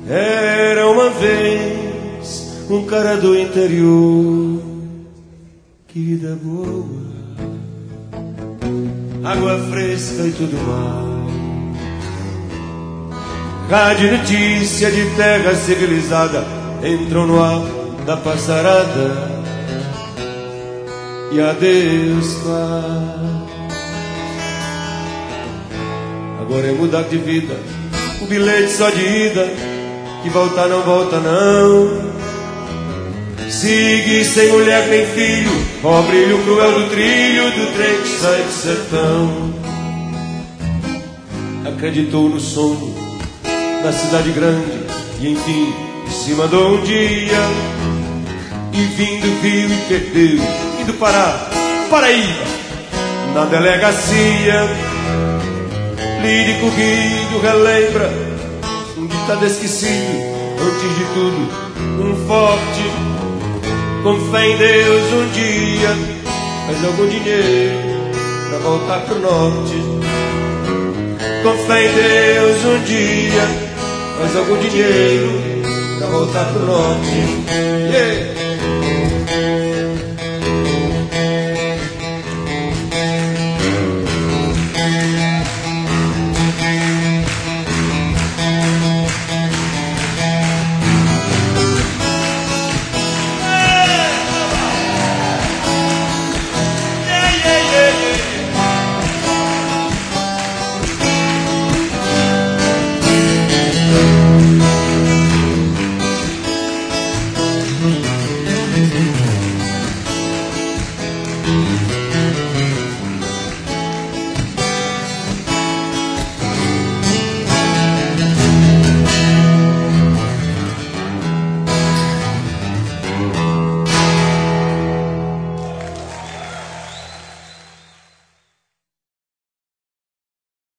Era uma vez um cara do interior, que vida boa, água fresca e tudo mais. Rádio notícia de terra civilizada entrou no ar da passarada. E adeus, pai. Agora é mudar de vida, o bilhete só de ida, que voltar não volta não. Sigue sem mulher nem filho, ó brilho cruel do trilho do trem que sai do sertão. Acreditou no sonho da cidade grande e enfim se mandou um dia. E vindo viu e perdeu, indo parar, Paraíba, na delegacia. Lírico Guido relembra um ditado esquecido, antes de tudo, um forte: com fé em Deus um dia faz algum dinheiro pra voltar pro norte. Com fé em Deus um dia faz algum dinheiro pra voltar pro norte. Yeah.